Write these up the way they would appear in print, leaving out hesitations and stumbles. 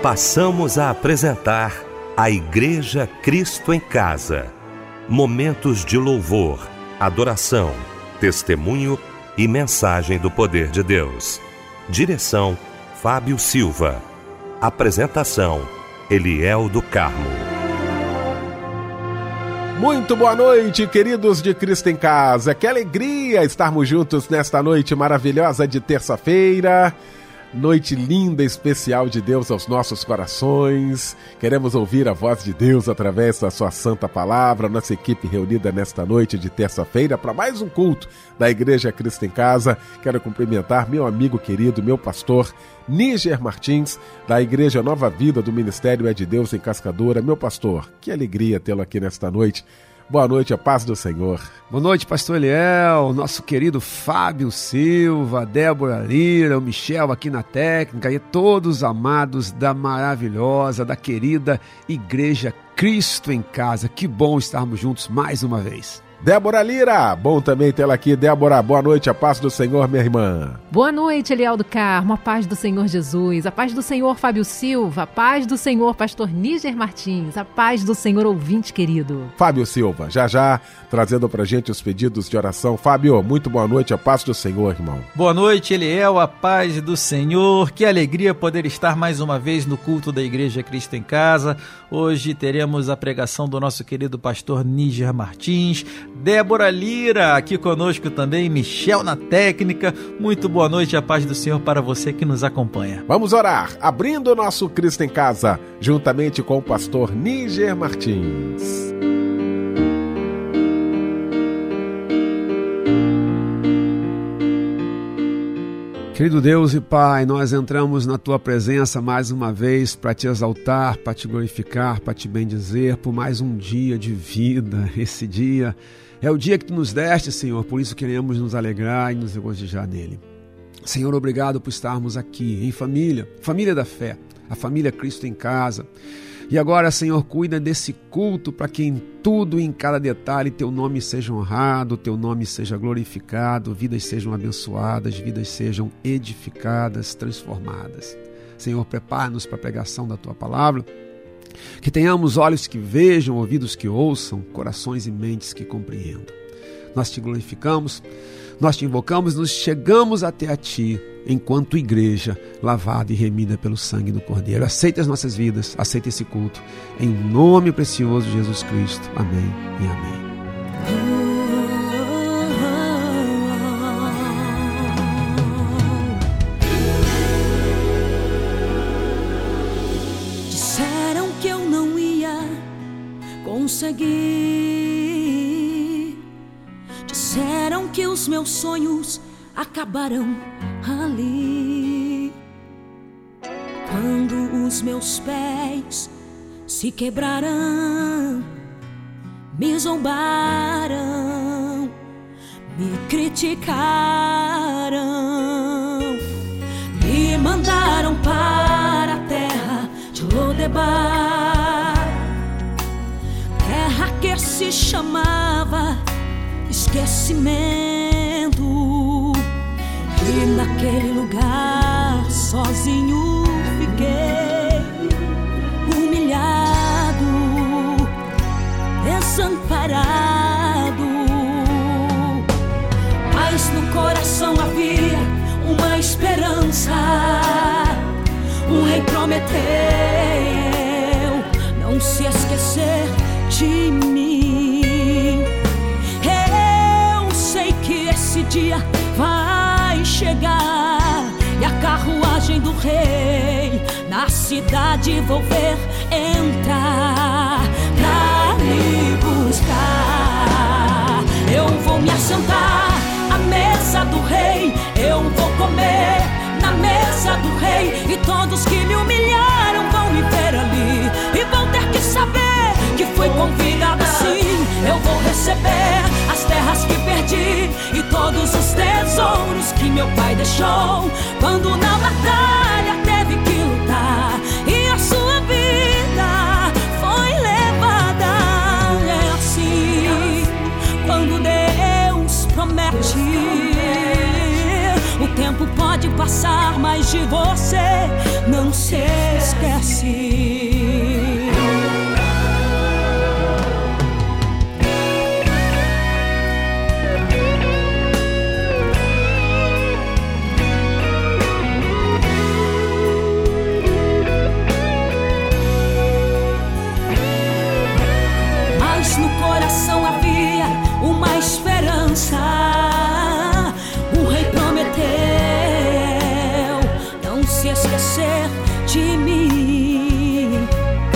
Passamos a apresentar a Igreja Cristo em Casa. Momentos de louvor, adoração, testemunho e mensagem do poder de Deus. Direção: Fábio Silva. Apresentação: Eliel do Carmo. Muito boa noite, queridos de Cristo em Casa. Que alegria estarmos juntos nesta noite maravilhosa de terça-feira. Noite linda, especial de Deus aos nossos corações. Queremos ouvir a voz de Deus através da sua santa palavra. Nossa equipe reunida nesta noite de terça-feira para mais um culto da Igreja Cristo em Casa. Quero cumprimentar meu amigo querido, meu pastor Níger Martins, da Igreja Nova Vida do Ministério É de Deus em Cascadura. Meu pastor, que alegria tê-lo aqui nesta noite. Boa noite, a paz do Senhor. Boa noite, pastor Eliel, nosso querido Fábio Silva, Débora Lira, o Michel aqui na técnica e todos amados da maravilhosa, da querida Igreja Cristo em Casa. Que bom estarmos juntos mais uma vez. Débora Lira, bom também tê-la aqui. Débora, boa noite, a paz do Senhor, minha irmã. Boa noite, Eliel do Carmo, a paz do Senhor Jesus, a paz do Senhor Fábio Silva, a paz do Senhor pastor Níger Martins, a paz do Senhor ouvinte querido. Fábio Silva, já trazendo pra gente os pedidos de oração. Fábio, muito boa noite, a paz do Senhor, irmão. Boa noite, Eliel, a paz do Senhor. Que alegria poder estar mais uma vez no culto da Igreja Cristo em Casa. Hoje teremos a pregação do nosso querido pastor Níger Martins, Débora Lira aqui conosco também, Michel na técnica. Muito boa noite, a paz do Senhor para você que nos acompanha. Vamos orar, abrindo o nosso Cristo em Casa, juntamente com o pastor Níger Martins. Querido Deus e Pai, nós entramos na Tua presença mais uma vez para Te exaltar, para Te glorificar, para Te bendizer por mais um dia de vida. Esse dia é o dia que Tu nos deste, Senhor, por isso queremos nos alegrar e nos regozijar nele. Senhor, obrigado por estarmos aqui em família, família da fé, a família Cristo em Casa. E agora, Senhor, cuida desse culto para que em tudo e em cada detalhe Teu nome seja honrado, Teu nome seja glorificado, vidas sejam abençoadas, vidas sejam edificadas, transformadas. Senhor, prepara-nos para a pregação da Tua palavra, que tenhamos olhos que vejam, ouvidos que ouçam, corações e mentes que compreendam. Nós Te glorificamos, nós Te invocamos, nos chegamos até a Ti, enquanto igreja lavada e remida pelo sangue do Cordeiro. Aceita as nossas vidas, aceita esse culto, em nome precioso de Jesus Cristo. Amém e amém. Disseram que eu não ia conseguir, disseram que os meus sonhos acabarão ali. Quando os meus pés se quebraram, me zombaram, me criticaram, me mandaram para a terra de Lodebar, terra que se chamava esquecimento. E naquele lugar sozinho fiquei, humilhado, desamparado. Mas no coração havia uma esperança. O rei prometeu não se esquecer de mim. Eu sei que esse dia vai chegar e a carruagem do rei na cidade vou ver entrar pra me buscar. Eu vou me assentar à mesa do rei, eu vou comer na mesa do rei, e todos que me humilharam vão me ver ali e vão ter que saber que foi convidado assim. Eu vou receber as terras que perdi e todos os tesouros que meu pai deixou quando na batalha teve que lutar e a sua vida foi levada. É assim quando Deus promete, o tempo tempo pode passar, mas de você não se esquece. Mas no coração havia uma esperança. O rei prometeu não se esquecer de mim.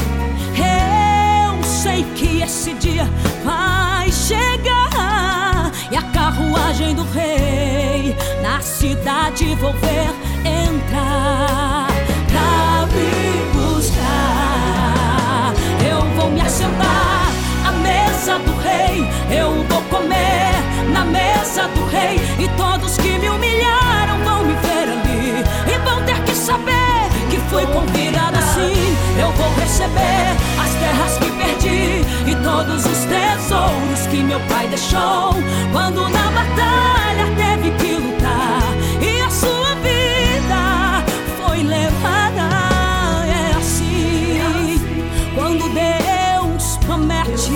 Eu sei que esse dia vai chegar, e a carruagem do rei na cidade vou ver entrar pra me buscar. Eu vou me assentar à mesa do rei, eu vou comer na mesa do rei, e todos que me humilharam vão me ver ali e vão ter que saber que fui convidado assim. Eu vou receber as terras que perdi e todos os tesouros que meu pai deixou quando na batalha teve que lutar e a sua vida foi levada. É assim, quando Deus promete,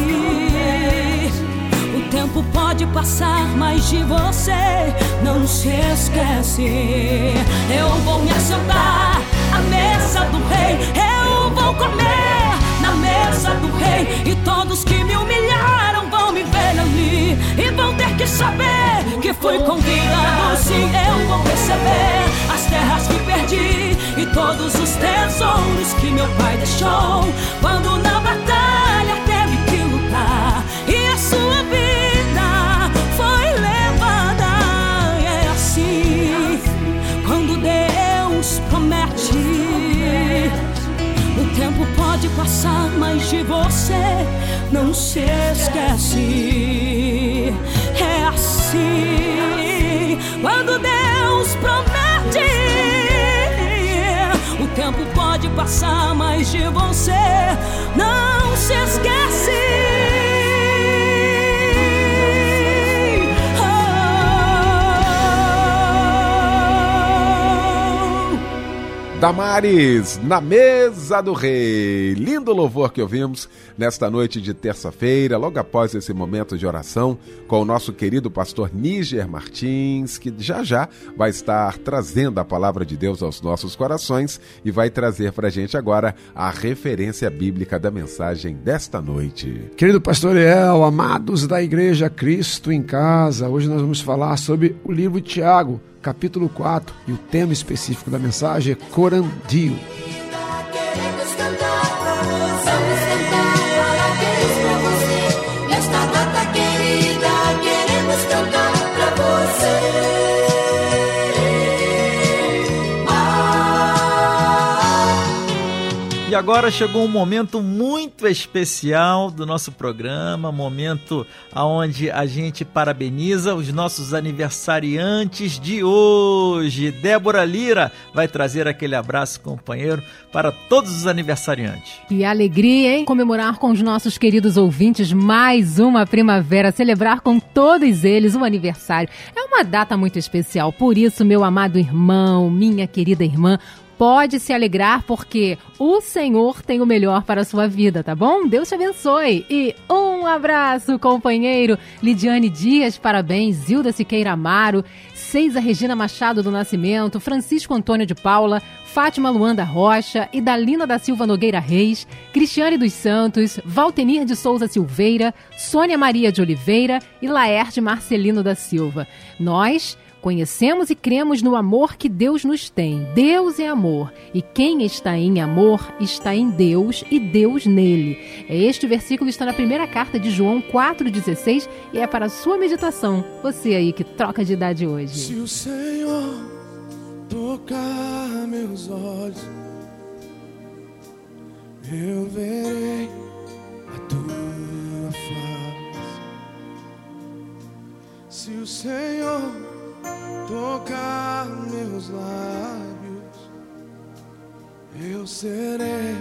o tempo pode passar, mas de você não se esquece. Eu vou me assentar à mesa do rei, eu vou comer na mesa do rei, e todos que me humilharam vão me ver ali e vão ter que saber que fui convidado sim. Eu vou receber as terras que perdi e todos os tesouros que meu pai deixou quando na batalha teve que lutar e a sua vida foi levada. É assim, quando Deus promete, o tempo pode passar, mas de você não se esquece. É assim, quando Deus promete, o tempo pode passar, mas de você não se esquece. Damares, na mesa do rei. Lindo louvor que ouvimos nesta noite de terça-feira, logo após esse momento de oração com o nosso querido pastor Níger Martins, que já vai estar trazendo a palavra de Deus aos nossos corações e vai trazer para a gente agora a referência bíblica da mensagem desta noite. Querido pastor El, amados da Igreja Cristo em Casa, hoje nós vamos falar sobre o livro de Tiago, capítulo 4, e o tema específico da mensagem é Corandio. Queremos cantar pra você, vamos cantar parabéns pra você. Nesta data querida, queremos cantar pra você. E agora chegou um momento muito especial do nosso programa, momento onde a gente parabeniza os nossos aniversariantes de hoje. Débora Lira vai trazer aquele abraço, companheiro, para todos os aniversariantes. Que alegria, hein? Comemorar com os nossos queridos ouvintes mais uma primavera, celebrar com todos eles um aniversário. É uma data muito especial, por isso, meu amado irmão, minha querida irmã, pode se alegrar porque o Senhor tem o melhor para a sua vida, tá bom? Deus te abençoe. E um abraço, companheiro. Lidiane Dias, parabéns. Zilda Siqueira Amaro, Ceiza Regina Machado do Nascimento, Francisco Antônio de Paula, Fátima Luanda Rocha, Idalina da Silva Nogueira Reis, Cristiane dos Santos, Valtenir de Souza Silveira, Sônia Maria de Oliveira e Laerte Marcelino da Silva. Nós conhecemos e cremos no amor que Deus nos tem. Deus é amor, e quem está em amor está em Deus e Deus nele. Este versículo está na primeira carta de João 4,16 e é para a sua meditação. Você aí que troca de idade hoje. Se o Senhor tocar meus olhos, eu verei a tua face. Se o Senhor tocar meus lábios, eu serei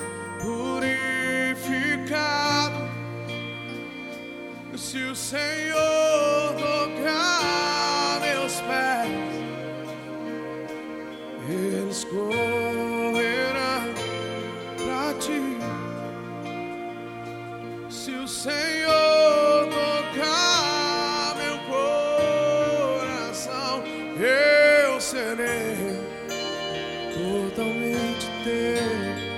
purificado. Se o Senhor tocar meus pés, serei totalmente teu,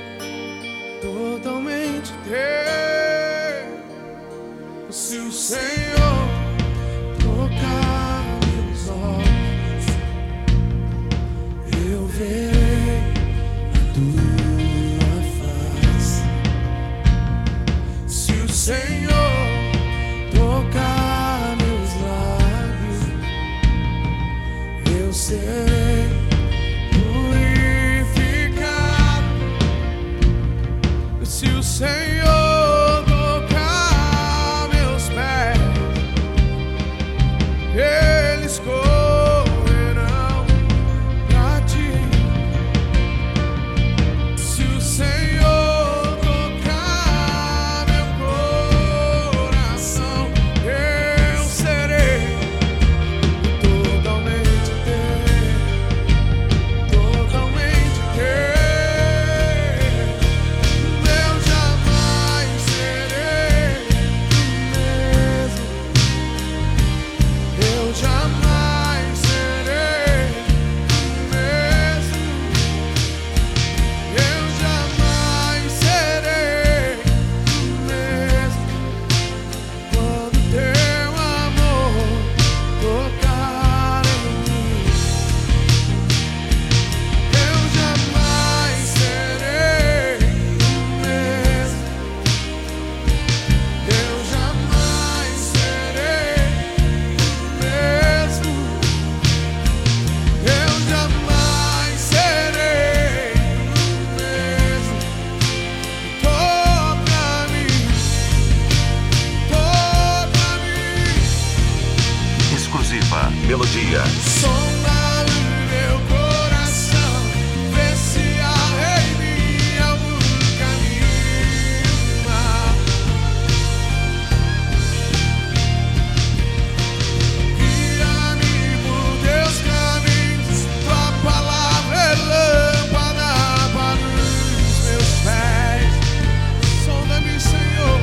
totalmente teu. Se o Senhor tocar meus olhos, eu verei a tua face. Se o Senhor tocar meus lábios, eu serei purificado. Se o Senhor tocar meus pés, eles correrão pra ti. Se o Senhor tocar meu coração, eu serei totalmente teu, totalmente teu. Eu jamais serei o mesmo. Eu jamais serei o mesmo. Eu jamais serei o mesmo quando teu amor tocar em mim. Eu jamais serei o mesmo. Eu jamais serei o mesmo. Eu jamais serei o mesmo. Toca-me, toca-me. Exclusiva Melodia. Sonda meu coração, vê se há em mim algum caminho mau. Guia-me por teus caminhos, tua palavra é lâmpada para os meus pés. Sonda-me, Senhor.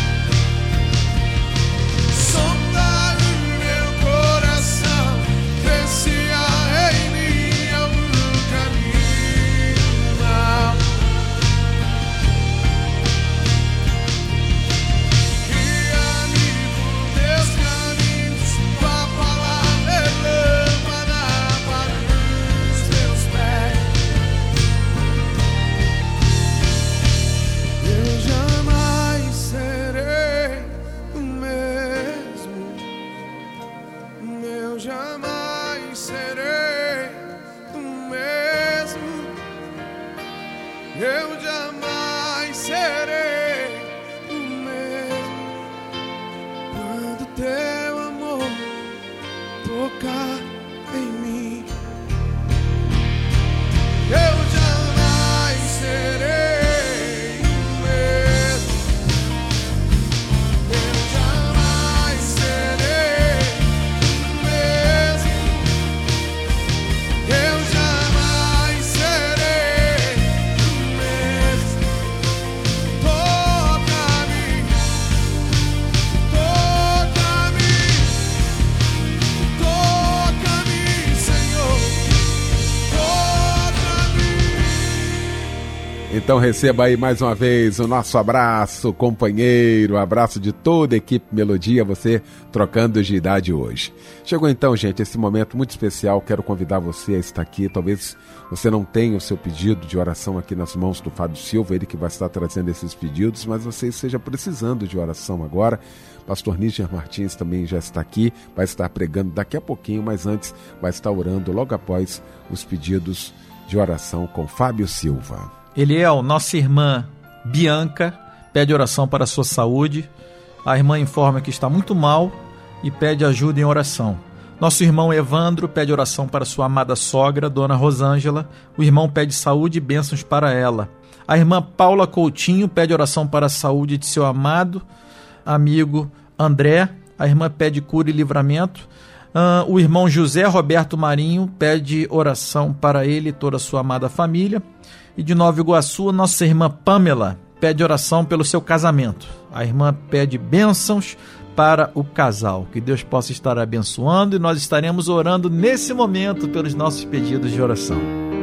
Sonda meu coração, vê se há em mim algum caminho mau. Guia-me por teus caminhos, tua palavra é lâmpada para os meus pés. Eu jamais serei o mesmo. Eu jamais serei o mesmo. Eu jamais serei o mesmo quando teu amor tocar em mim. Eu jamais serei o mesmo. Eu jamais serei o mesmo. Eu jamais serei o mesmo. Toca-me, toca-me, toca-me, Senhor. Toca-me. Então receba aí mais uma vez o nosso abraço, companheiro, abraço de toda a equipe Melodia, você trocando de idade hoje. Chegou então, gente, esse momento muito especial, quero convidar você a estar aqui, talvez você não tenha o seu pedido de oração aqui nas mãos do Fábio Silva, ele que vai estar trazendo esses pedidos, mas você esteja precisando de oração agora. Pastor Níger Martins também já está aqui, vai estar pregando daqui a pouquinho, mas antes vai estar orando logo após os pedidos de oração com Fábio Silva. Eliel, nossa irmã Bianca pede oração para a sua saúde. A irmã informa que está muito mal e pede ajuda em oração. Nosso irmão Evandro pede oração para sua amada sogra, Dona Rosângela. O irmão pede saúde e bênçãos para ela. A irmã Paula Coutinho pede oração para a saúde de seu amado amigo André. A irmã pede cura e livramento. O irmão José Roberto Marinho pede oração para ele e toda a sua amada família. E de Nova Iguaçu, nossa irmã Pamela pede oração pelo seu casamento. A irmã pede bênçãos para o casal. Que Deus possa estar abençoando, e nós estaremos orando nesse momento pelos nossos pedidos de oração.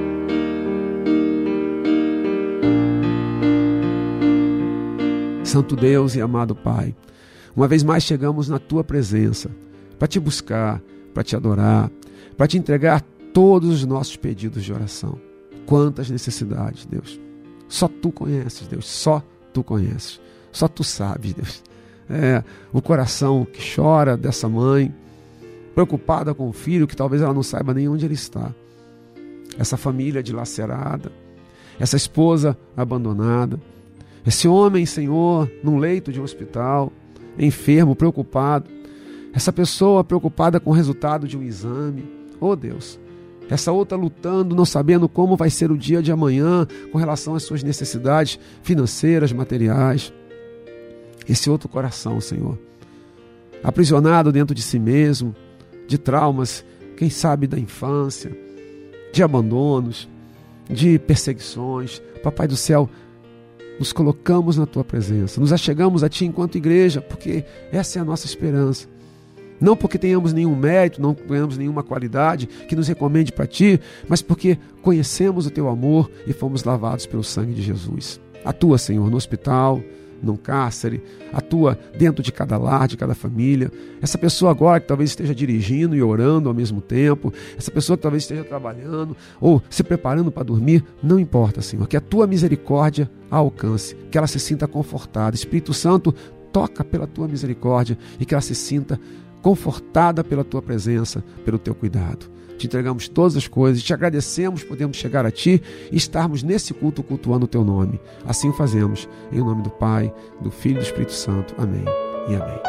Santo Deus e amado Pai, uma vez mais chegamos na Tua presença para Te buscar, para Te adorar, para Te entregar todos os nossos pedidos de oração. Quantas necessidades, Deus. Só Tu conheces, Deus, só Tu conheces. Só Tu sabes, Deus. O coração que chora dessa mãe, preocupada com o filho, que talvez ela não saiba nem onde ele está. Essa família dilacerada, essa esposa abandonada, esse homem, Senhor, num leito de um hospital, enfermo, preocupado. Essa pessoa preocupada com o resultado de um exame. Oh Deus, essa outra lutando, não sabendo como vai ser o dia de amanhã com relação às suas necessidades financeiras, materiais. Esse outro coração, Senhor, aprisionado dentro de si mesmo, de traumas, quem sabe da infância, de abandonos, de perseguições. Papai do céu, nos colocamos na Tua presença, nos achegamos a Ti enquanto igreja, porque essa é a nossa esperança. Não porque tenhamos nenhum mérito, não tenhamos nenhuma qualidade que nos recomende para Ti, mas porque conhecemos o Teu amor e fomos lavados pelo sangue de Jesus. Atua, Senhor, no hospital, num cárcere, atua dentro de cada lar, de cada família. Essa pessoa agora que talvez esteja dirigindo e orando ao mesmo tempo, essa pessoa que talvez esteja trabalhando ou se preparando para dormir, não importa, Senhor, que a Tua misericórdia a alcance, que ela se sinta confortada. Espírito Santo, toca pela Tua misericórdia e que ela se sinta confortada pela Tua presença, pelo Teu cuidado. Te entregamos todas as coisas, te agradecemos, podemos chegar a Ti e estarmos nesse culto cultuando o Teu nome. Assim fazemos, em nome do Pai, do Filho e do Espírito Santo. Amém e amém.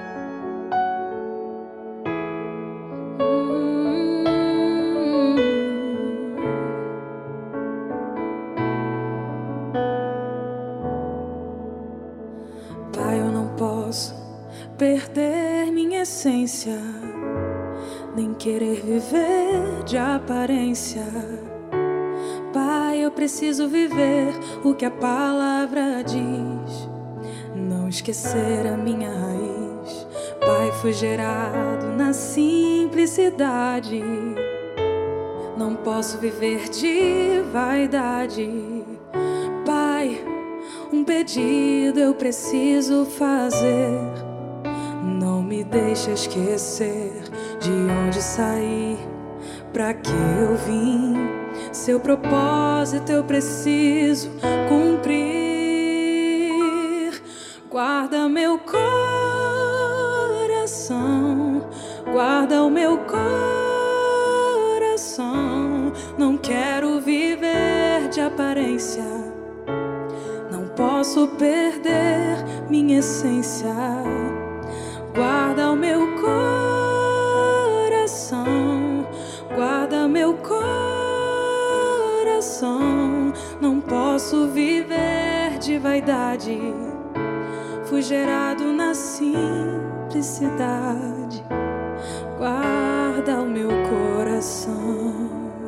Pai, eu não posso perder minha essência, nem querer viver de aparência. Pai, eu preciso viver o que a palavra diz, não esquecer a minha raiz. Pai, fui gerado na simplicidade, não posso viver de vaidade. Pai, um pedido eu preciso fazer, não me deixa esquecer de onde saí, pra que eu vim. Seu propósito eu preciso cumprir. Guarda meu coração, guarda o meu coração. Não quero viver de aparência, não posso perder minha essência. Guarda o meu coração, guarda meu coração. Não posso viver de vaidade, fui gerado na simplicidade. Guarda o meu coração.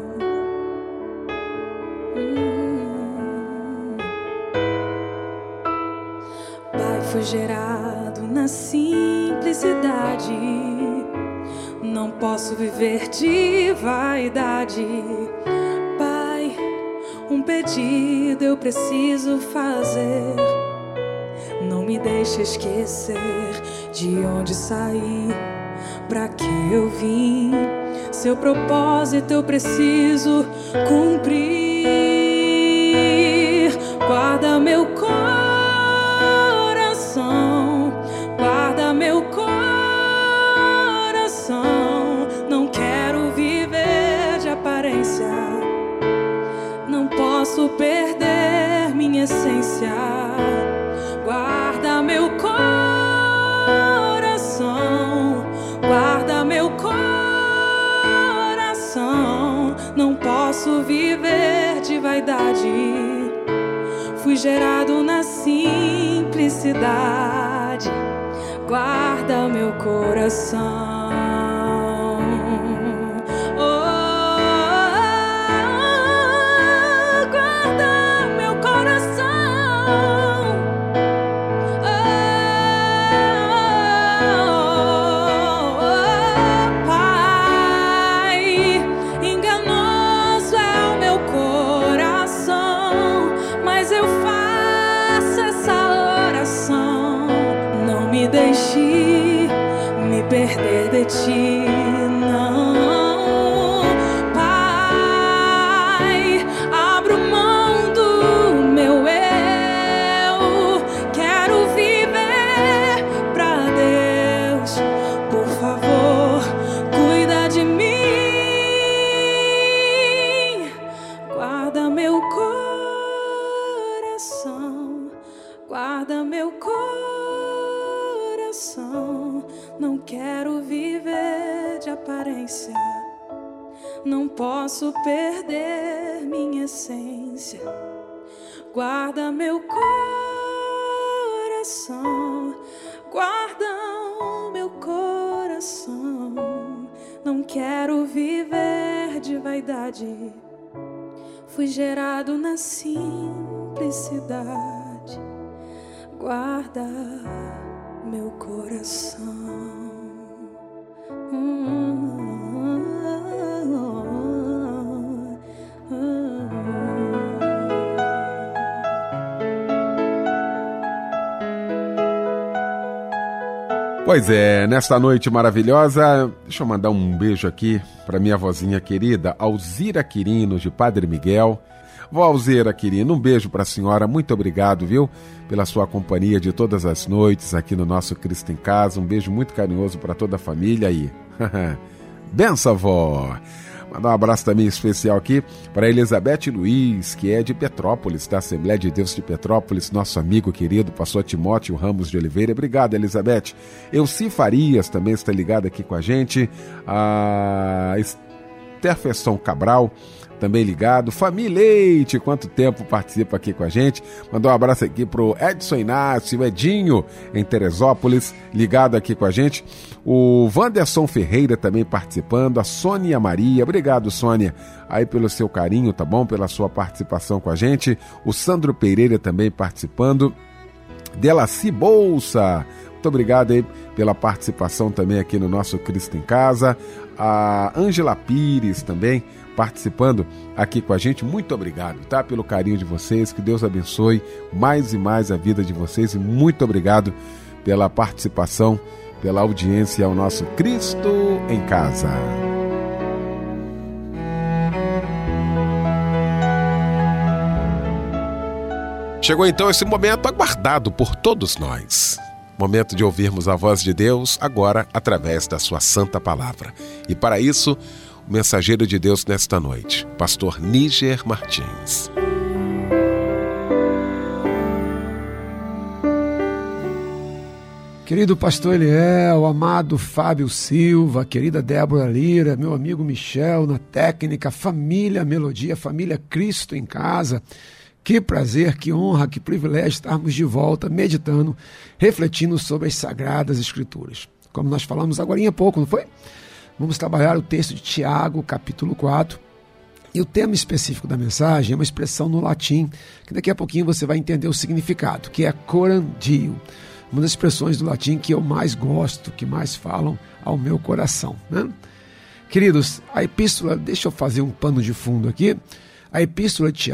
Pai, fui gerado na simplicidade, não posso viver de vaidade. Pai, um pedido eu preciso fazer, não me deixe esquecer de onde saí, pra que eu vim. Seu propósito eu preciso cumprir. Guarda meu coração, guarda meu coração. Não quero viver de aparência, não posso perder minha essência. Guarda meu coração, guarda meu coração. Não posso viver de vaidade, fui gerado na simplicidade. Guarda meu coração. aparência. Não posso perder minha essência. Guarda meu coração, guarda o meu coração. Não quero viver de vaidade. Fui gerado na simplicidade. Guarda meu coração. Pois é, nesta noite maravilhosa, deixa eu mandar um beijo aqui para minha vozinha querida, Alzira Quirino, de Padre Miguel. Vó Alzira Quirino, um beijo para a senhora, muito obrigado, viu, pela sua companhia de todas as noites aqui no nosso Cristo em Casa. Um beijo muito carinhoso para toda a família aí. Benção, vó! Mandar um abraço também especial aqui para Elizabeth Luiz, que é de Petrópolis, da Assembleia de Deus de Petrópolis, nosso amigo querido, pastor Timóteo Ramos de Oliveira. Obrigado, Elizabeth. Elci Farias também está ligado aqui com a gente. A Sterferson Cabral também ligado. Família Leite, quanto tempo participa aqui com a gente. Mandar um abraço aqui pro Edson Inácio, Edinho, em Teresópolis, ligado aqui com a gente. O Wanderson Ferreira também participando. A Sônia Maria, obrigado, Sônia, aí pelo seu carinho, tá bom? Pela sua participação com a gente. O Sandro Pereira também participando. Delaci Bolsa, muito obrigado aí pela participação também aqui no nosso Cristo em Casa. A Ângela Pires também participando aqui com a gente. Muito obrigado, tá? Pelo carinho de vocês, que Deus abençoe mais e mais a vida de vocês, e muito obrigado pela participação, pela audiência ao nosso Cristo em Casa. Chegou então esse momento aguardado por todos nós. Momento de ouvirmos a voz de Deus, agora através da sua santa palavra. E para isso, o mensageiro de Deus nesta noite, pastor Níger Martins. Querido pastor Eliel, amado Fábio Silva, querida Débora Lira, meu amigo Michel na técnica, família Melodia, família Cristo em Casa. Que prazer, que honra, que privilégio estarmos de volta, meditando, refletindo sobre as Sagradas Escrituras. Como nós falamos agora há pouco, não foi? Vamos trabalhar o texto de Tiago, capítulo 4. E o tema específico da mensagem é uma expressão no latim, que daqui a pouquinho você vai entender o significado, que é coram Deo. Uma das expressões do latim que eu mais gosto, que mais falam ao meu coração, né? Queridos, a epístola, deixa eu fazer um pano de fundo aqui. A epístola de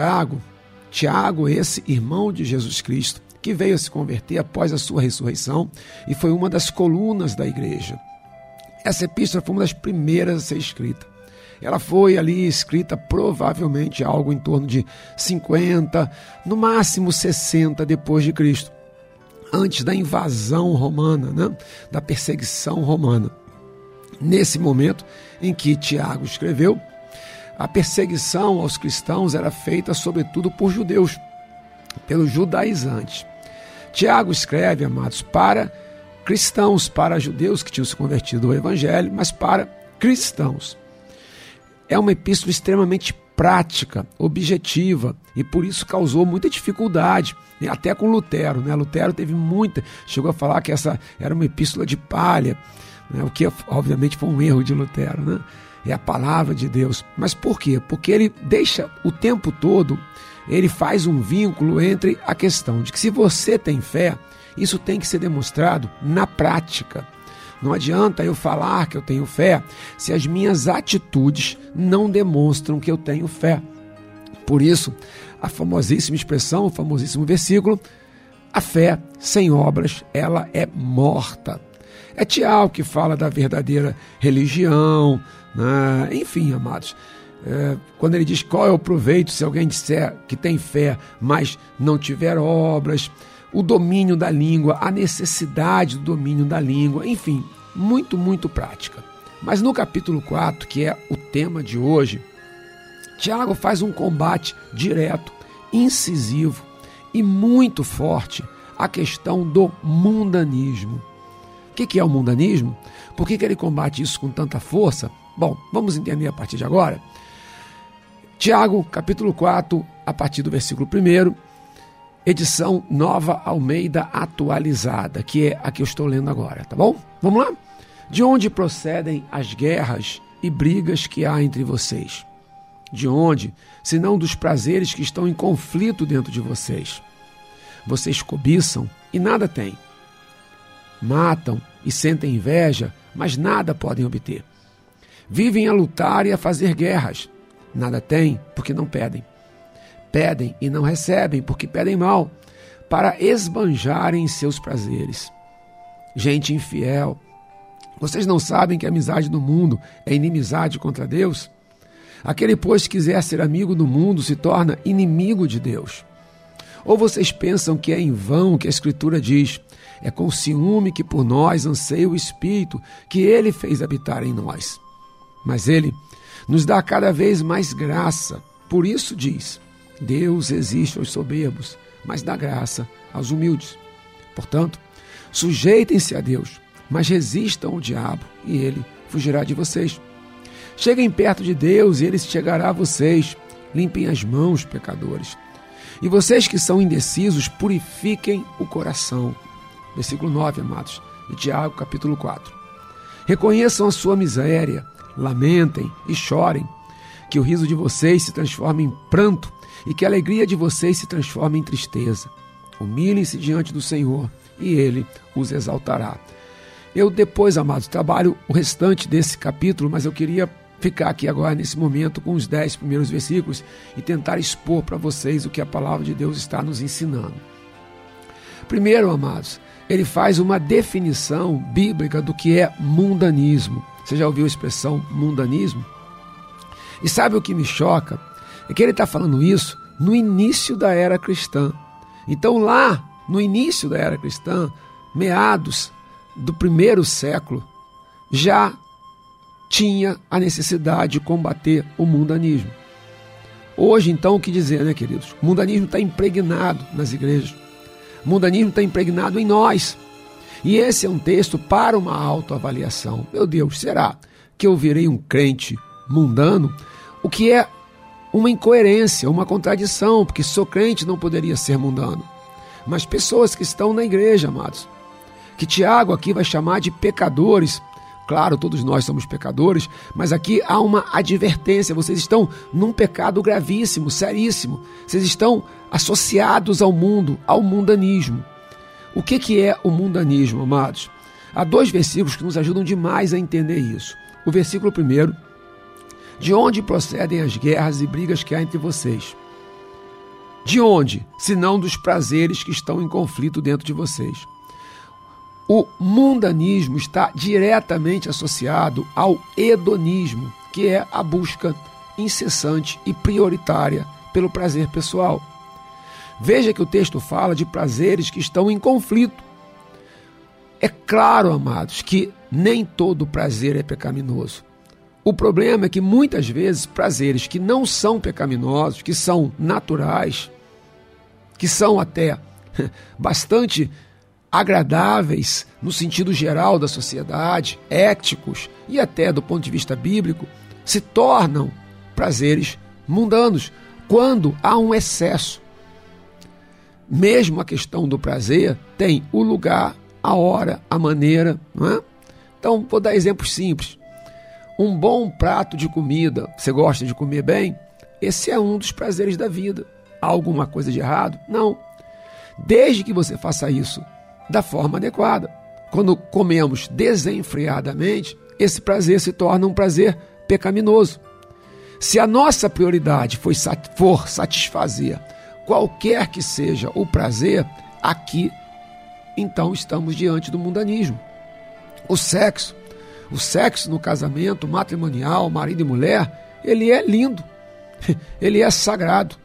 Tiago, esse irmão de Jesus Cristo, que veio a se converter após a sua ressurreição e foi uma das colunas da igreja. Essa epístola foi uma das primeiras a ser escrita. Ela foi ali escrita provavelmente algo em torno de 50, no máximo 60 depois de Cristo, antes da invasão romana, né? Da perseguição romana. Nesse momento em que Tiago escreveu, a perseguição aos cristãos era feita sobretudo por judeus, pelos judaizantes. Tiago escreve, amados, para cristãos, para judeus que tinham se convertido ao evangelho, mas para cristãos. É uma epístola extremamente prática, objetiva, e por isso causou muita dificuldade, até com Lutero, né? Lutero chegou a falar que essa era uma epístola de palha, né? O que obviamente foi um erro de Lutero, né? É a palavra de Deus. Mas por quê? Porque ele deixa o tempo todo, ele faz um vínculo entre a questão de que se você tem fé, isso tem que ser demonstrado na prática. Não adianta eu falar que eu tenho fé se as minhas atitudes não demonstram que eu tenho fé. Por isso, a famosíssima expressão, o famosíssimo versículo, a fé sem obras, ela é morta. É Tiago que fala da verdadeira religião, né? Enfim, amados, quando ele diz qual é o proveito se alguém disser que tem fé, mas não tiver obras, o domínio da língua, a necessidade do domínio da língua, enfim, muito, muito prática. Mas no capítulo 4, que é o tema de hoje, Tiago faz um combate direto, incisivo e muito forte à questão do mundanismo. O que é o mundanismo? Por que ele combate isso com tanta força? Bom, vamos entender a partir de agora. Tiago, capítulo 4, a partir do versículo 1, edição Nova Almeida atualizada, que é a que eu estou lendo agora, tá bom? Vamos lá? De onde procedem as guerras e brigas que há entre vocês? De onde, senão dos prazeres que estão em conflito dentro de vocês? Vocês cobiçam e nada têm. Matam e sentem inveja, mas nada podem obter. Vivem a lutar e a fazer guerras. Nada têm, porque não pedem. Pedem e não recebem, porque pedem mal, para esbanjarem seus prazeres. Gente infiel, vocês não sabem que a amizade do mundo é inimizade contra Deus? Aquele, pois, que quiser ser amigo do mundo se torna inimigo de Deus. Ou vocês pensam que é em vão que a Escritura diz: é com ciúme que por nós anseia o Espírito que Ele fez habitar em nós. Mas Ele nos dá cada vez mais graça. Por isso diz: Deus resiste aos soberbos, mas dá graça aos humildes. Portanto, sujeitem-se a Deus, mas resistam ao diabo, e ele fugirá de vocês. Cheguem perto de Deus, e ele chegará a vocês. Limpem as mãos, pecadores. E vocês que são indecisos, purifiquem o coração. Versículo 9, amados, de Tiago, capítulo 4. Reconheçam a sua miséria, lamentem e chorem, que o riso de vocês se transforme em pranto e que a alegria de vocês se transforme em tristeza. Humilhem-se diante do Senhor e Ele os exaltará. Eu depois, amados, trabalho o restante desse capítulo, mas eu queria ficar aqui agora nesse momento com os 10 primeiros versículos e tentar expor para vocês o que a palavra de Deus está nos ensinando. Primeiro, amados, ele faz uma definição bíblica do que é mundanismo. Você já ouviu a expressão mundanismo? E sabe o que me choca? É que ele está falando isso no início da era cristã. Então lá, no início da era cristã, meados do 1º século, já tinha a necessidade de combater o mundanismo. Hoje, então, o que dizer, né, queridos? O mundanismo está impregnado nas igrejas. O mundanismo está impregnado em nós. E esse é um texto para uma autoavaliação. Meu Deus, será que eu virei um crente mundano? O que é uma incoerência, uma contradição, porque sou crente não poderia ser mundano. Mas pessoas que estão na igreja, amados, que Tiago aqui vai chamar de pecadores. Claro, todos nós somos pecadores, mas aqui há uma advertência. Vocês estão num pecado gravíssimo, seríssimo. Vocês estão associados ao mundo, ao mundanismo. O que é o mundanismo, amados? Há 2 versículos que nos ajudam demais a entender isso. O versículo 1, de onde procedem as guerras e brigas que há entre vocês? De onde, senão dos prazeres que estão em conflito dentro de vocês? O mundanismo está diretamente associado ao hedonismo, que é a busca incessante e prioritária pelo prazer pessoal. Veja que o texto fala de prazeres que estão em conflito. É claro, amados, que nem todo prazer é pecaminoso. O problema é que muitas vezes prazeres que não são pecaminosos, que são naturais, que são até bastante agradáveis no sentido geral da sociedade, éticos e até do ponto de vista bíblico, se tornam prazeres mundanos quando há um excesso. Mesmo a questão do prazer tem o lugar, a hora, a maneira, não é? Então, vou dar exemplos simples. Um bom prato de comida, você gosta de comer bem? Esse é um dos prazeres da vida. Há alguma coisa de errado? Não. Desde que você faça isso da forma adequada. Quando comemos desenfreadamente, esse prazer se torna um prazer pecaminoso. Se a nossa prioridade for satisfazer qualquer que seja o prazer, aqui, então estamos diante do mundanismo. O sexo no casamento matrimonial, marido e mulher, ele é lindo, ele é sagrado.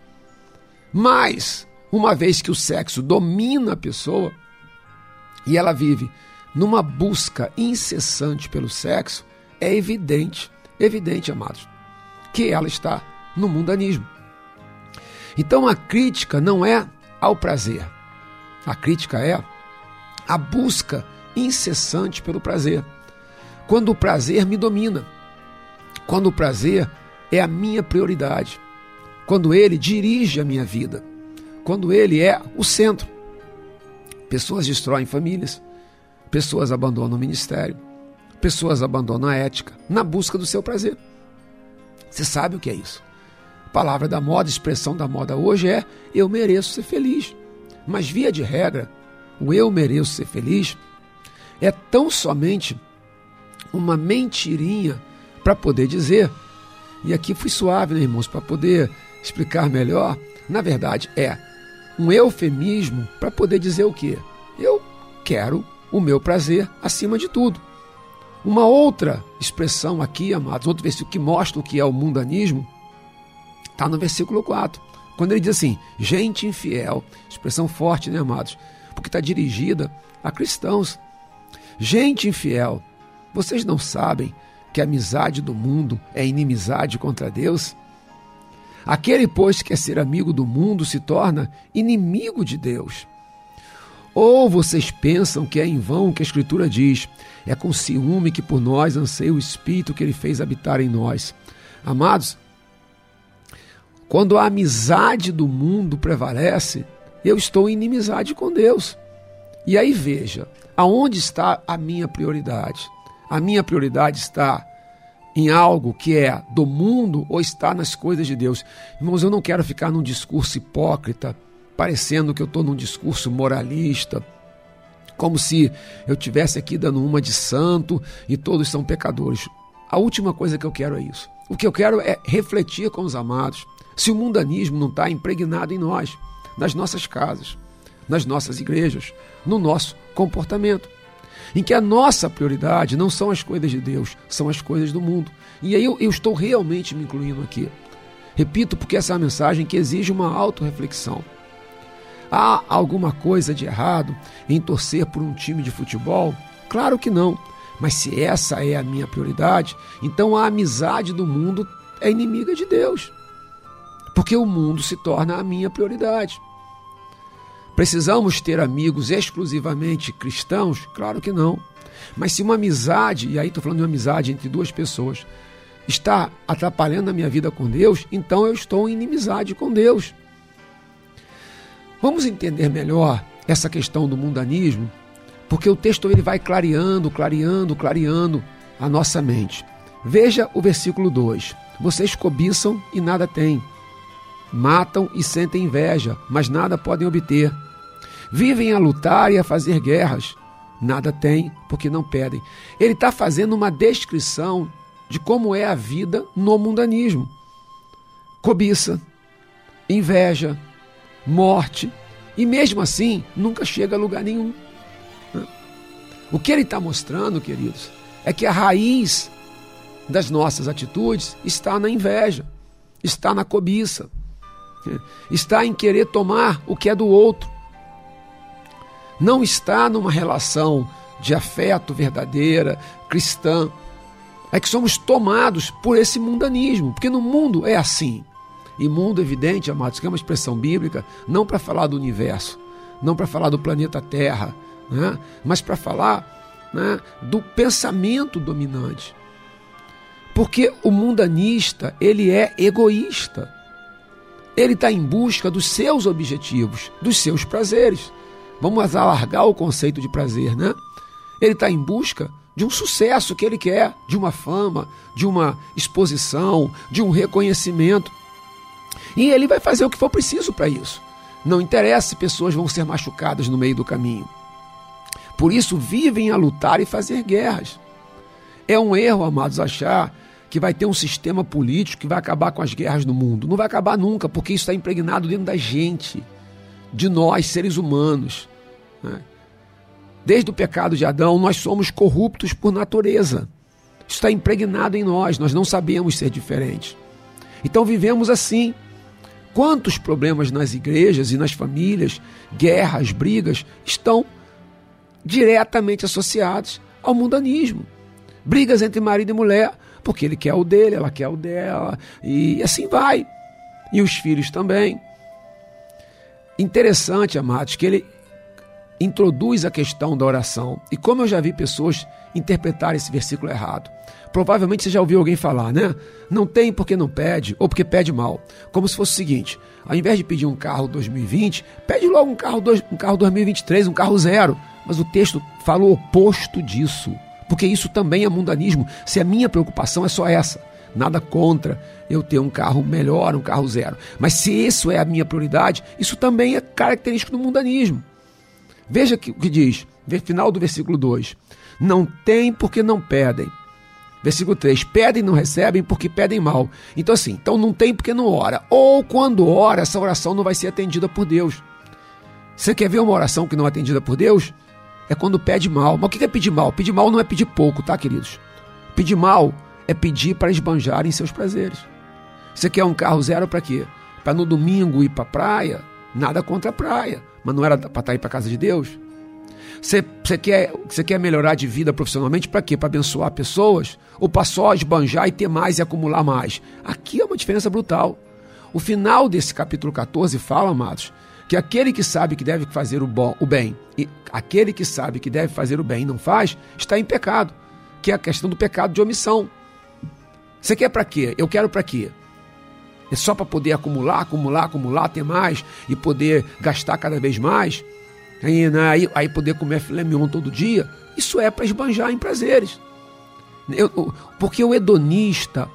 Mas, uma vez que o sexo domina a pessoa e ela vive numa busca incessante pelo sexo, é evidente, amados, que ela está no mundanismo. Então a crítica não é ao prazer, a crítica é a busca incessante pelo prazer. Quando o prazer me domina, quando o prazer é a minha prioridade, quando ele dirige a minha vida, quando ele é o centro. Pessoas destroem famílias, pessoas abandonam o ministério, pessoas abandonam a ética na busca do seu prazer. Você sabe o que é isso? A palavra da moda, a expressão da moda hoje é eu mereço ser feliz. Mas via de regra, o eu mereço ser feliz é tão somente uma mentirinha para poder dizer, e aqui fui suave, né, irmãos, para poder explicar melhor, na verdade é um eufemismo para poder dizer o quê? Eu quero o meu prazer acima de tudo. Uma outra expressão aqui, amados, outro versículo que mostra o que é o mundanismo, está no versículo 4, quando ele diz assim, gente infiel, expressão forte, né, amados? Porque está dirigida a cristãos. Gente infiel, vocês não sabem que a amizade do mundo é inimizade contra Deus? Aquele, pois, que quer ser amigo do mundo se torna inimigo de Deus. Ou vocês pensam que é em vão que a Escritura diz, é com ciúme que por nós anseia o Espírito que Ele fez habitar em nós. Amados, quando a amizade do mundo prevalece, eu estou em inimizade com Deus. E aí veja, aonde está a minha prioridade? A minha prioridade está em algo que é do mundo ou está nas coisas de Deus? Irmãos, eu não quero ficar num discurso hipócrita, parecendo que eu estou num discurso moralista, como se eu estivesse aqui dando uma de santo e todos são pecadores. A última coisa que eu quero é isso. O que eu quero é refletir com os amados se o mundanismo não está impregnado em nós, nas nossas casas, nas nossas igrejas, no nosso comportamento, em que a nossa prioridade não são as coisas de Deus, são as coisas do mundo. E aí eu estou realmente me incluindo aqui. Repito, porque essa é uma mensagem que exige uma autorreflexão. Há alguma coisa de errado em torcer por um time de futebol? Claro que não. Mas se essa é a minha prioridade, então a amizade do mundo é inimiga de Deus. Porque o mundo se torna a minha prioridade. Precisamos ter amigos exclusivamente cristãos? Claro que não. Mas se uma amizade, e aí estou falando de uma amizade entre duas pessoas, está atrapalhando a minha vida com Deus, então eu estou em inimizade com Deus. Vamos entender melhor essa questão do mundanismo, porque o texto ele vai clareando a nossa mente. Veja o versículo 2. Vocês cobiçam e nada têm. Matam e sentem inveja, mas nada podem obter. Vivem a lutar e a fazer guerras. Nada têm, porque não pedem. Ele está fazendo uma descrição de como é a vida no mundanismo. Cobiça, inveja, morte, e mesmo assim nunca chega a lugar nenhum. O que ele está mostrando, queridos, é que a raiz das nossas atitudes está na inveja, está na cobiça, está em querer tomar o que é do outro. Não está numa relação de afeto verdadeira, cristã. É que somos tomados por esse mundanismo, porque no mundo é assim. E mundo, evidente, amados, que é uma expressão bíblica, não para falar do universo, não para falar do planeta Terra, né? Mas para falar, né, do pensamento dominante. Porque o mundanista, ele é egoísta. Ele está em busca dos seus objetivos, dos seus prazeres. Vamos alargar o conceito de prazer, né? Ele está em busca de um sucesso que ele quer, de uma fama, de uma exposição, de um reconhecimento. E ele vai fazer o que for preciso para isso. Não interessa se pessoas vão ser machucadas no meio do caminho. Por isso, vivem a lutar e fazer guerras. É um erro, amados, achar que vai ter um sistema político que vai acabar com as guerras no mundo. Não vai acabar nunca, porque isso está impregnado dentro da gente, de nós, seres humanos. Né? Desde o pecado de Adão, nós somos corruptos por natureza. Isso está impregnado em nós não sabemos ser diferentes. Então vivemos assim. Quantos problemas nas igrejas e nas famílias, guerras, brigas, estão diretamente associados ao mundanismo. Brigas entre marido e mulher, porque ele quer o dele, ela quer o dela, e assim vai. E os filhos também. Interessante, amados, que ele introduz a questão da oração. E como eu já vi pessoas interpretar esse versículo errado. Provavelmente você já ouviu alguém falar, né? Não tem porque não pede, ou porque pede mal. Como se fosse o seguinte, ao invés de pedir um carro 2020, pede logo um carro 2023, um carro zero. Mas o texto fala o oposto disso, porque isso também é mundanismo. Se a minha preocupação é só essa, nada contra eu ter um carro melhor, um carro zero. Mas se isso é a minha prioridade, isso também é característico do mundanismo. Veja o que diz, final do versículo 2. Não tem porque não pedem. Versículo 3, pedem e não recebem porque pedem mal. Então assim, então não tem porque não ora. Ou quando ora, essa oração não vai ser atendida por Deus. Você quer ver uma oração que não é atendida por Deus? É quando pede mal. Mas o que é pedir mal? Pedir mal não é pedir pouco, tá, queridos? Pedir mal é pedir para esbanjar em seus prazeres. Você quer um carro zero para quê? Para no domingo ir para a praia? Nada contra a praia, mas não era para ir para a casa de Deus? Você quer melhorar de vida profissionalmente para quê? Para abençoar pessoas? Ou para só esbanjar e ter mais e acumular mais? Aqui é uma diferença brutal. O final desse capítulo 14 fala, amados, que aquele que sabe que deve fazer o bem, e aquele que sabe que deve fazer o bem e não faz, está em pecado, que é a questão do pecado de omissão. Você quer para quê? Eu quero para quê? É só para poder acumular, ter mais e poder gastar cada vez mais? Aí poder comer filé mignon todo dia? Isso é para esbanjar em prazeres. Porque o hedonista,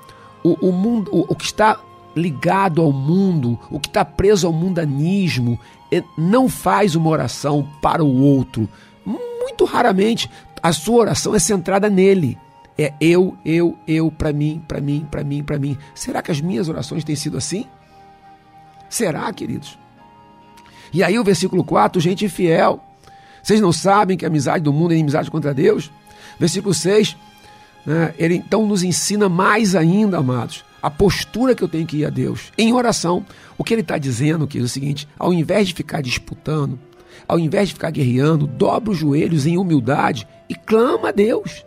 o que está ligado ao mundo, o que está preso ao mundanismo, não faz uma oração para o outro. Muito raramente a sua oração é centrada nele. É eu, para mim. Será que as minhas orações têm sido assim? Será, queridos? E aí o versículo 4, gente infiel. Vocês não sabem que a amizade do mundo é inimizade contra Deus? Versículo 6, né, ele então nos ensina mais ainda, amados, a postura que eu tenho que ir a Deus em oração. O que ele está dizendo aqui é o seguinte, ao invés de ficar disputando, ao invés de ficar guerreando, dobra os joelhos em humildade e clama a Deus.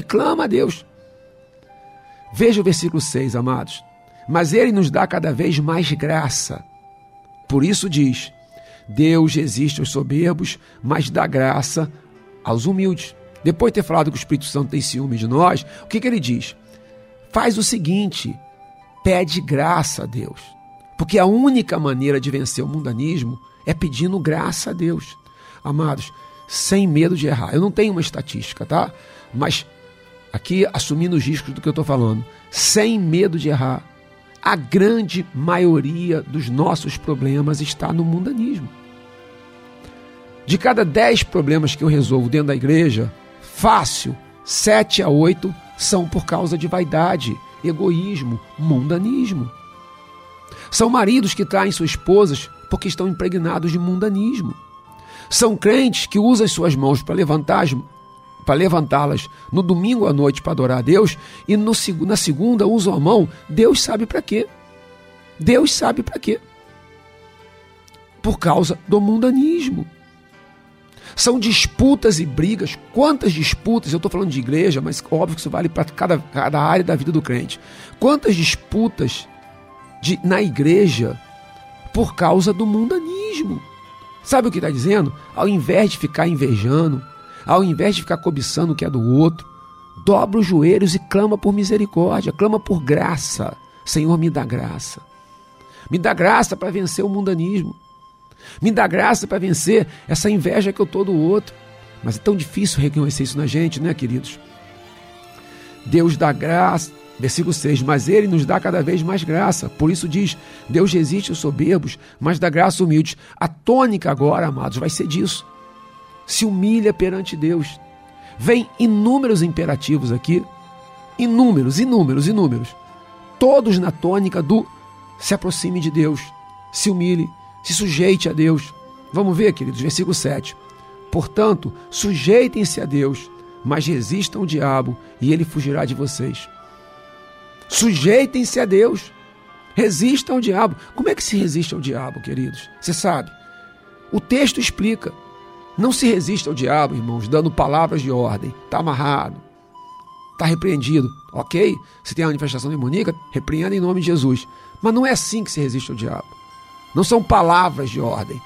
Veja o versículo 6, amados. Mas ele nos dá cada vez mais graça. Por isso diz, Deus resiste aos soberbos, mas dá graça aos humildes. Depois de ter falado que o Espírito Santo tem ciúme de nós, o que ele diz? Faz o seguinte, pede graça a Deus. Porque a única maneira de vencer o mundanismo é pedindo graça a Deus. Amados, sem medo de errar. Eu não tenho uma estatística, tá? Mas aqui, assumindo os riscos do que eu estou falando, sem medo de errar, a grande maioria dos nossos problemas está no mundanismo. De cada 10 problemas que eu resolvo dentro da igreja, fácil, 7 a 8 são por causa de vaidade, egoísmo, mundanismo. São maridos que traem suas esposas porque estão impregnados de mundanismo. São crentes que usam as suas mãos para levantá-las no domingo à noite para adorar a Deus e na segunda usam a mão, Deus sabe para quê. Por causa do mundanismo. São disputas e brigas. Quantas disputas, eu estou falando de igreja, mas óbvio que isso vale para cada área da vida do crente. Quantas disputas na igreja por causa do mundanismo. Sabe o que está dizendo? Ao invés de ficar invejando, ao invés de ficar cobiçando o que é do outro, dobra os joelhos e clama por misericórdia, clama por graça. Senhor, me dá graça. Me dá graça para vencer o mundanismo. Me dá graça para vencer essa inveja que eu estou do outro. Mas é tão difícil reconhecer isso na gente, né, queridos? Deus dá graça, versículo 6, mas ele nos dá cada vez mais graça. Por isso diz, Deus resiste aos soberbos, mas dá graça aos humildes. A tônica agora, amados, vai ser disso. Se humilha perante Deus. Vem inúmeros imperativos aqui. Inúmeros. Todos na tônica do se aproxime de Deus, se humilhe, se sujeite a Deus. Vamos ver, queridos, versículo 7. Portanto, sujeitem-se a Deus, mas resistam ao diabo e ele fugirá de vocês. Sujeitem-se a Deus, resistam ao diabo. Como é que se resiste ao diabo, queridos? Você sabe, o texto explica. Não se resiste ao diabo, irmãos, dando palavras de ordem. Está amarrado, está repreendido, ok? Se tem a manifestação demoníaca, repreenda em nome de Jesus. Mas não é assim que se resiste ao diabo. Não são palavras de ordem.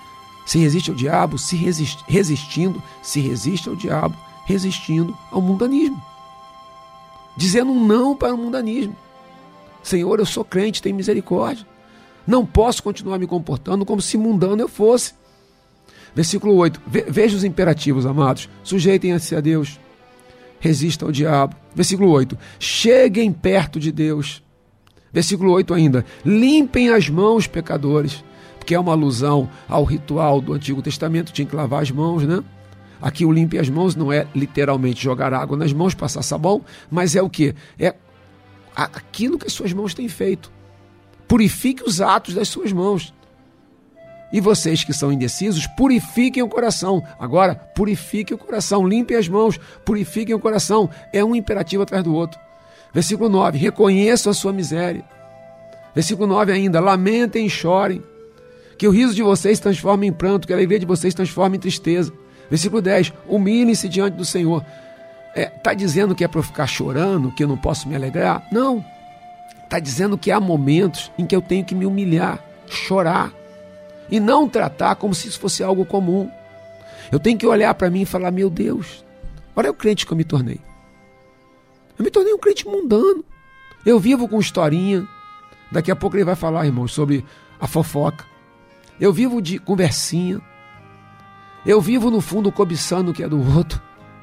Se resiste ao diabo, se resiste ao diabo, resistindo ao mundanismo. Dizendo um não para o mundanismo. Senhor, eu sou crente, tem misericórdia. Não posso continuar me comportando como se mundano eu fosse. Versículo 8. Veja os imperativos, amados. Sujeitem-se a Deus. Resistam ao diabo. Versículo 8. Cheguem perto de Deus. Versículo 8 ainda. Limpem as mãos, pecadores. Porque é uma alusão ao ritual do Antigo Testamento. Tinha que lavar as mãos, né? Aqui o limpe as mãos não é literalmente jogar água nas mãos, passar sabão, mas é o quê? É aquilo que as suas mãos têm feito. Purifique os atos das suas mãos. E vocês que são indecisos, purifiquem o coração. Agora, purifiquem o coração, limpem as mãos, purifiquem o coração. É um imperativo atrás do outro. Versículo 9, reconheçam a sua miséria. Versículo 9 ainda, lamentem e chorem. Que o riso de vocês se transforme em pranto, que a alegria de vocês se transforme em tristeza. Versículo 10, humilhem-se diante do Senhor. Está dizendo que é para eu ficar chorando, que eu não posso me alegrar? Não. Está dizendo que há momentos em que eu tenho que me humilhar, chorar, e não tratar como se isso fosse algo comum. Eu tenho que olhar para mim e falar, meu Deus, olha o crente que eu me tornei. Eu me tornei um crente mundano. Eu vivo com historinha. Daqui a pouco ele vai falar, irmãos, sobre a fofoca. Eu vivo de conversinha. Eu vivo no fundo cobiçando o que é do outro.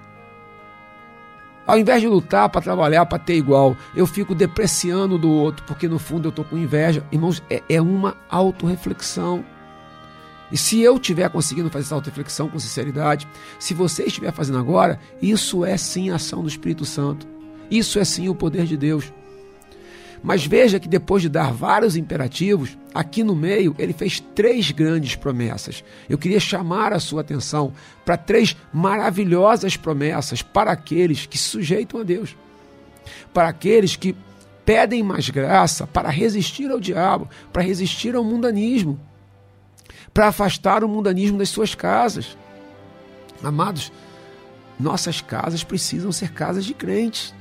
Ao invés de lutar para trabalhar, para ter igual, eu fico depreciando do outro, porque no fundo eu estou com inveja. Irmãos, é uma autorreflexão. E se eu estiver conseguindo fazer essa autorreflexão com sinceridade, se você estiver fazendo agora, isso é sim a ação do Espírito Santo. Isso é sim o poder de Deus. Mas veja que depois de dar vários imperativos, aqui no meio ele fez 3 grandes promessas. Eu queria chamar a sua atenção para 3 maravilhosas promessas para aqueles que se sujeitam a Deus. Para aqueles que pedem mais graça para resistir ao diabo, para resistir ao mundanismo, para afastar o mundanismo das suas casas. Amados, nossas casas precisam ser casas de crentes.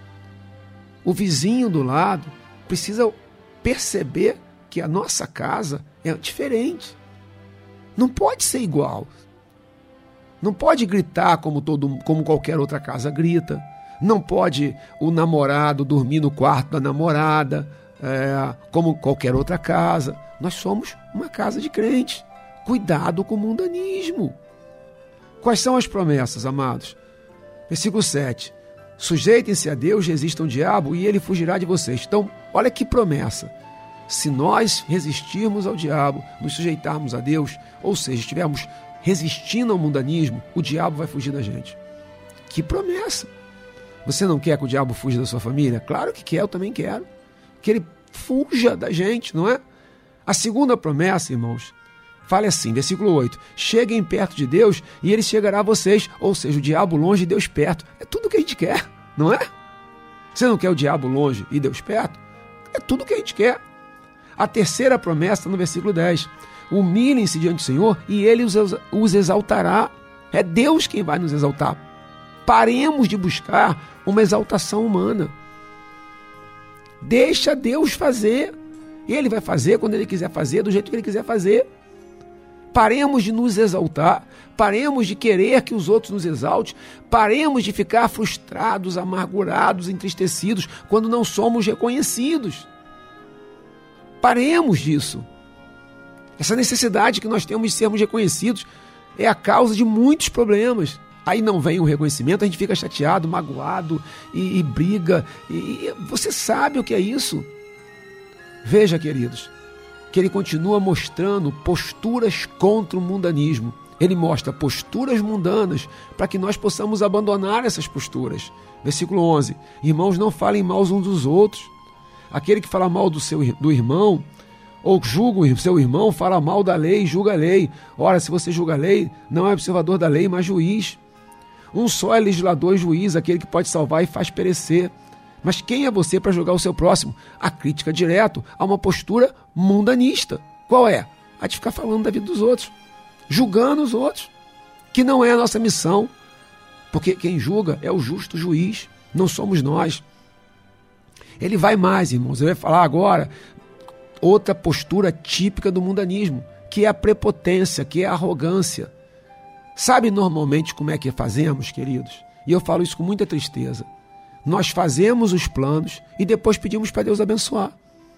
O vizinho do lado precisa perceber que a nossa casa é diferente. Não pode ser igual. Não pode gritar como qualquer outra casa grita. Não pode o namorado dormir no quarto da namorada, como qualquer outra casa. Nós somos uma casa de crentes. Cuidado com o mundanismo. Quais são as promessas, amados? Versículo 7. Sujeitem-se a Deus, resistam ao diabo e ele fugirá de vocês. Então, olha que promessa. Se nós resistirmos ao diabo, nos sujeitarmos a Deus, ou seja, estivermos resistindo ao mundanismo, o diabo vai fugir da gente. Que promessa! Você não quer que o diabo fuja da sua família? Claro que quer, eu também quero. Que ele fuja da gente, não é? A segunda promessa, irmãos, fala assim, versículo 8. Cheguem perto de Deus e ele chegará a vocês. Ou seja, o diabo longe e Deus perto. É tudo o que a gente quer, não é? Você não quer o diabo longe e Deus perto? É tudo o que a gente quer. A terceira promessa no versículo 10. Humilhem-se diante do Senhor e ele os exaltará. É Deus quem vai nos exaltar. Paremos de buscar uma exaltação humana. Deixa Deus fazer. Ele vai fazer quando ele quiser fazer, do jeito que ele quiser fazer. Paremos de nos exaltar, paremos de querer que os outros nos exaltem, paremos de ficar frustrados, amargurados, entristecidos quando não somos reconhecidos. Paremos disso. Essa necessidade que nós temos de sermos reconhecidos é a causa de muitos problemas. Aí não vem o reconhecimento, a gente fica chateado, magoado e briga. E você sabe o que é isso? Veja, queridos, que ele continua mostrando posturas contra o mundanismo. Ele mostra posturas mundanas para que nós possamos abandonar essas posturas. Versículo 11. Irmãos, não falem mal uns dos outros. Aquele que fala mal do irmão ou julga o seu irmão, fala mal da lei, julga a lei. Ora, se você julga a lei, não é observador da lei, mas juiz. Um só é legislador e juiz, aquele que pode salvar e faz perecer. Mas quem é você para julgar o seu próximo? A crítica direta a uma postura mundanista. Qual é? A de ficar falando da vida dos outros, julgando os outros, que não é a nossa missão, porque quem julga é o justo juiz, não somos nós. Ele vai mais, irmãos, ele vai falar agora outra postura típica do mundanismo, que é a prepotência, que é a arrogância. Sabe normalmente como é que fazemos, queridos? E eu falo isso com muita tristeza. Nós fazemos os planos e depois pedimos para Deus abençoar.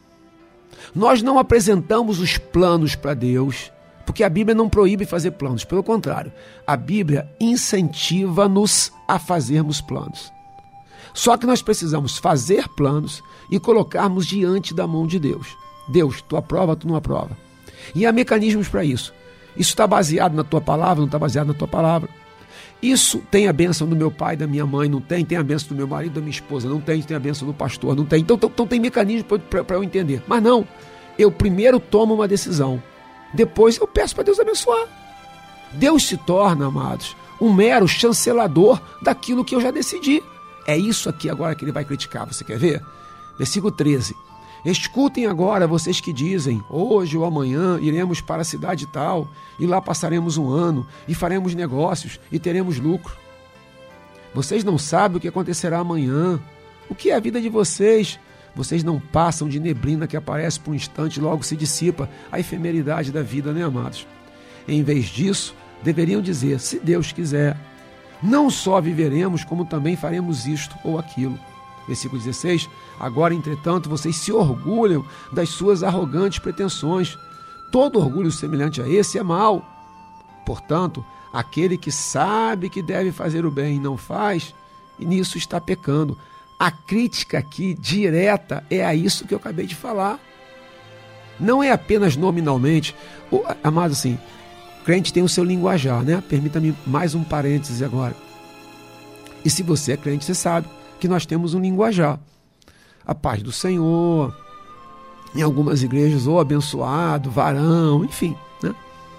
Nós não apresentamos os planos para Deus, porque a Bíblia não proíbe fazer planos. Pelo contrário, a Bíblia incentiva-nos a fazermos planos. Só que nós precisamos fazer planos e colocarmos diante da mão de Deus. Deus, tu aprova, tu não aprova. E há mecanismos para isso. Isso está baseado na tua palavra, não está baseado na tua palavra. Isso tem a bênção do meu pai, da minha mãe, não tem. Tem a bênção do meu marido, da minha esposa, não tem. Tem a bênção do pastor, não tem. Então tem mecanismo para eu entender. Mas não, eu primeiro tomo uma decisão. Depois eu peço para Deus abençoar. Deus se torna, amados, um mero chancelador daquilo que eu já decidi. É isso aqui agora que ele vai criticar. Você quer ver? Versículo 13. Escutem agora vocês que dizem, hoje ou amanhã iremos para a cidade tal, e lá passaremos um ano, e faremos negócios, e teremos lucro. Vocês não sabem o que acontecerá amanhã. O que é a vida de vocês? Vocês não passam de neblina que aparece por um instante e logo se dissipa. A efemeridade da vida, né, amados? Em vez disso, deveriam dizer, se Deus quiser, não só viveremos, como também faremos isto ou aquilo. Versículo 16, agora, entretanto, vocês se orgulham das suas arrogantes pretensões. Todo orgulho semelhante a esse é mau. Portanto, aquele que sabe que deve fazer o bem e não faz, e nisso está pecando. A crítica aqui, direta, é a isso que eu acabei de falar. Não é apenas nominalmente. Amado, assim, o crente tem o seu linguajar, né? Permita-me mais um parêntese agora. E se você é crente, você sabe que nós temos um linguajar. A paz do Senhor, em algumas igrejas, ou abençoado, varão, enfim, né?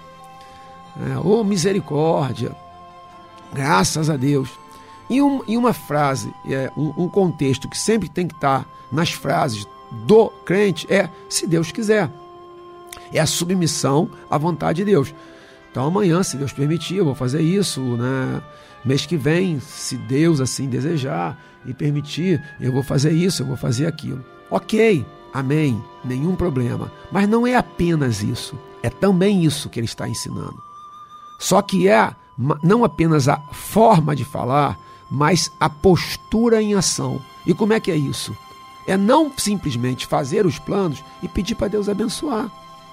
Ou misericórdia, graças a Deus. E uma frase, um contexto que sempre tem que estar nas frases do crente é, se Deus quiser. É a submissão à vontade de Deus. Então amanhã, se Deus permitir, eu vou fazer isso, né? Mês que vem, se Deus assim desejar e permitir, eu vou fazer isso, eu vou fazer aquilo. Ok, amém, nenhum problema. Mas não é apenas isso, é também isso que ele está ensinando. Só que não apenas a forma de falar, mas a postura em ação. E como é que é isso? É não simplesmente fazer os planos e pedir para Deus abençoar.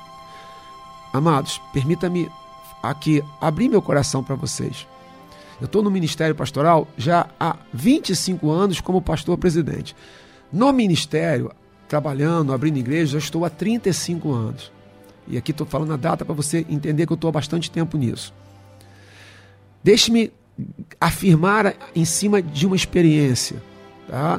Amados, permita-me aqui abrir meu coração para vocês. Eu estou no Ministério Pastoral já há 25 anos como pastor presidente. No Ministério, trabalhando, abrindo igreja, já estou há 35 anos. E aqui estou falando a data para você entender que eu estou há bastante tempo nisso. Deixe-me afirmar em cima de uma experiência. Tá?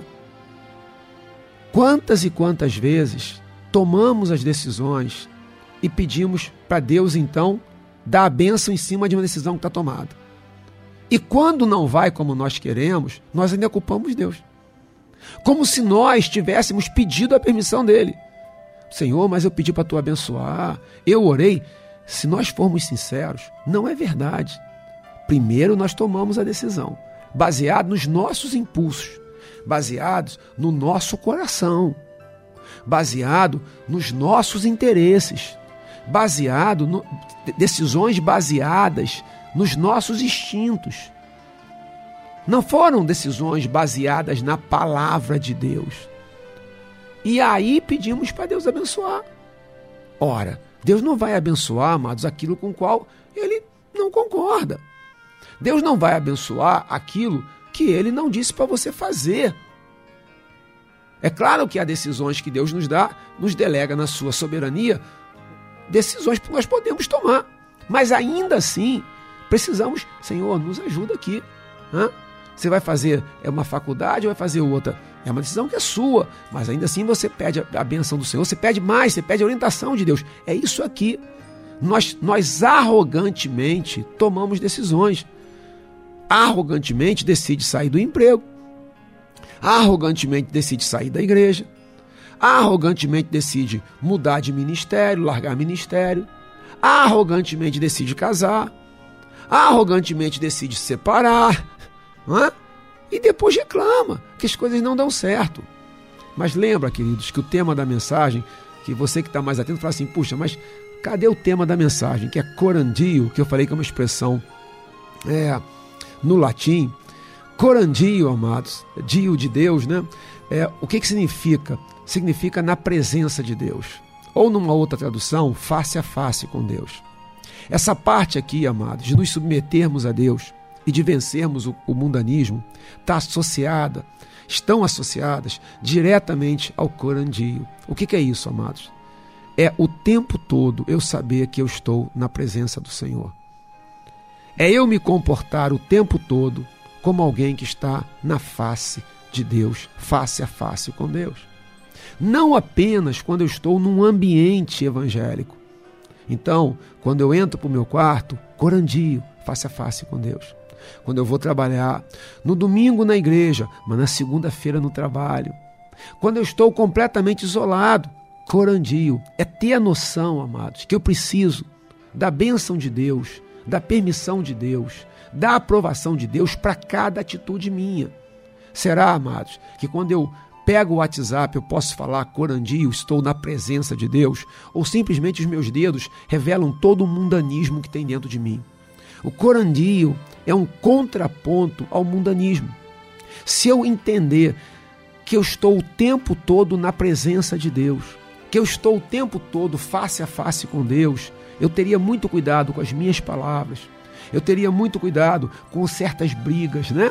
Quantas e quantas vezes tomamos as decisões e pedimos para Deus, então, dar a bênção em cima de uma decisão que está tomada. E quando não vai como nós queremos, nós ainda culpamos Deus. Como se nós tivéssemos pedido a permissão dele. Senhor, mas eu pedi para tu abençoar, eu orei. Se nós formos sinceros, não é verdade. Primeiro nós tomamos a decisão, baseado nos nossos impulsos, baseados no nosso coração, baseado nos nossos interesses, decisões baseadas nos nossos instintos. Não foram decisões baseadas na palavra de Deus. E aí pedimos para Deus abençoar. Ora, Deus não vai abençoar, amados, aquilo com o qual ele não concorda. Deus não vai abençoar aquilo que ele não disse para você fazer. É claro que há decisões que Deus nos dá, nos delega na sua soberania, decisões que nós podemos tomar. Mas ainda assim, precisamos, Senhor, nos ajuda aqui. Você vai fazer uma faculdade ou vai fazer outra? É uma decisão que é sua, mas ainda assim você pede a bênção do Senhor, você pede mais, você pede a orientação de Deus. É isso aqui. Nós arrogantemente tomamos decisões. Arrogantemente decide sair do emprego. Arrogantemente decide sair da igreja. Arrogantemente decide mudar de ministério, largar ministério. Arrogantemente decide casar. Arrogantemente decide se separar. E depois reclama que as coisas não dão certo. Mas lembra, queridos, que o tema da mensagem, que você que está mais atento fala assim, puxa, mas cadê o tema da mensagem, que é corandio, que eu falei que é uma expressão no latim. Corandio, amados, dio de Deus, né? O que significa? Significa na presença de Deus. Ou numa outra tradução, face a face com Deus. Essa parte aqui, amados, de nos submetermos a Deus e de vencermos o mundanismo, estão associadas diretamente ao corandio. O que é isso, amados? É o tempo todo eu saber que eu estou na presença do Senhor. É eu me comportar o tempo todo como alguém que está na face de Deus, face a face com Deus. Não apenas quando eu estou num ambiente evangélico. Então, quando eu entro para o meu quarto, corandio, face a face com Deus. Quando eu vou trabalhar, no domingo na igreja, mas na segunda-feira no trabalho. Quando eu estou completamente isolado, corandio. É ter a noção, amados, que eu preciso da bênção de Deus, da permissão de Deus, da aprovação de Deus para cada atitude minha. Será, amados, que quando eu pego o WhatsApp eu posso falar corandio, estou na presença de Deus, ou simplesmente os meus dedos revelam todo o mundanismo que tem dentro de mim? O corandio é um contraponto ao mundanismo. Se eu entender que eu estou o tempo todo na presença de Deus, que eu estou o tempo todo face a face com Deus, eu teria muito cuidado com as minhas palavras, eu teria muito cuidado com certas brigas, né?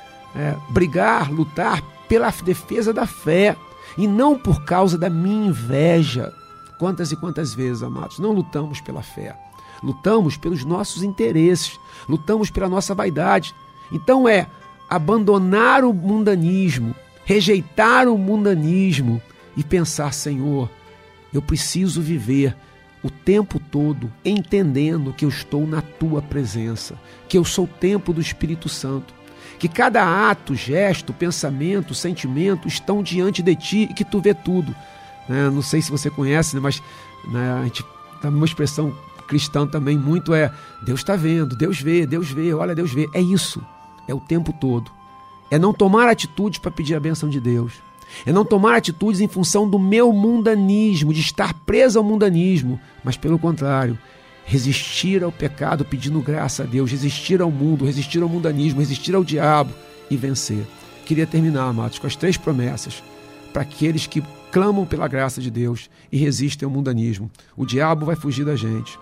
Brigar, lutar pela defesa da fé e não por causa da minha inveja. Quantas e quantas vezes, amados, não lutamos pela fé, lutamos pelos nossos interesses, lutamos pela nossa vaidade. Então abandonar o mundanismo, rejeitar o mundanismo e pensar, Senhor, eu preciso viver o tempo todo entendendo que eu estou na Tua presença, que eu sou o templo do Espírito Santo, que cada ato, gesto, pensamento, sentimento estão diante de Ti e que Tu vê tudo. Não sei se você conhece, mas a gente tem uma expressão cristã também muito Deus está vendo, Deus vê, olha, Deus vê. É isso, é o tempo todo. É não tomar atitudes para pedir a bênção de Deus. É não tomar atitudes em função do meu mundanismo, de estar preso ao mundanismo, mas pelo contrário, resistir ao pecado pedindo graça a Deus, resistir ao mundo, resistir ao mundanismo, resistir ao diabo e vencer. Queria terminar, amados, com as 3 promessas para aqueles que clamam pela graça de Deus e resistem ao mundanismo. O diabo vai fugir da gente.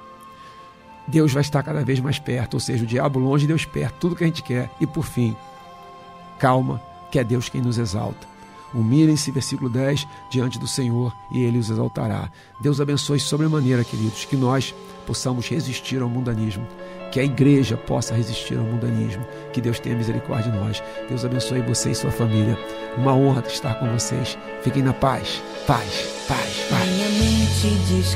Deus vai estar cada vez mais perto, ou seja, o diabo longe, Deus perto, tudo que a gente quer. E por fim, calma, que é Deus quem nos exalta. Humilhem-se, versículo 10, diante do Senhor e Ele os exaltará. Deus abençoe sobremaneira, queridos, que nós possamos resistir ao mundanismo, que a igreja possa resistir ao mundanismo, que Deus tenha misericórdia de nós. Deus abençoe você e sua família. Uma honra estar com vocês. Fiquem na paz. Paz, paz, paz. Minha mente diz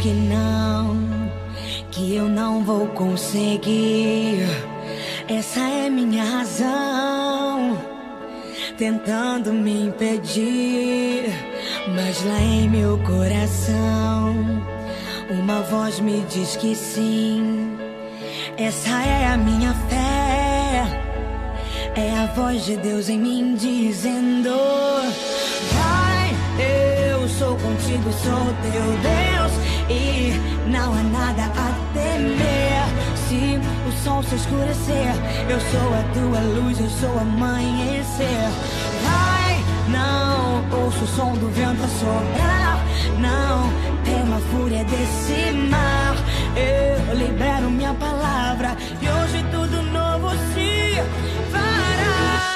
que eu não vou conseguir. Essa é minha razão, tentando me impedir, mas lá em meu coração uma voz me diz que sim. Essa é a minha fé, é a voz de Deus em mim dizendo: vai, eu sou contigo, sou teu Deus e não há nada a temer. Se o sol se escurecer, eu sou a tua luz, eu sou amanhecer. Vai, não ouço o som do vento a soprar, não temo a fúria desse mar. Eu libero minha palavra e hoje tudo novo se fará.